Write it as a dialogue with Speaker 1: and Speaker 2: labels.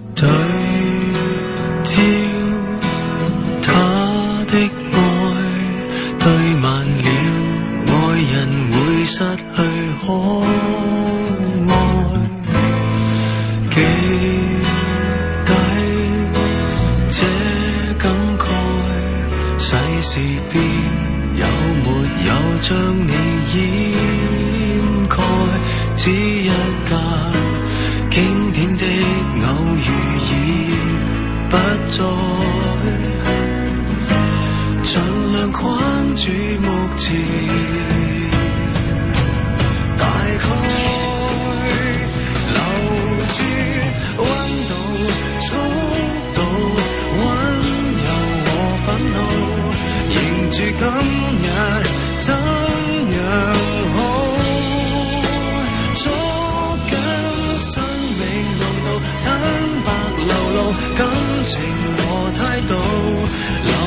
Speaker 1: 對焦他的愛，對慢了愛人會失去可愛，記低這感慨，世事變有沒有將你掩蓋，只一架經典的偶遇已不再，盡量框住目前，大概留住溫度、速度、溫柔和憤怒，迎住今日怎樣好，捉緊生命濃度，坦白流露感情和態度，留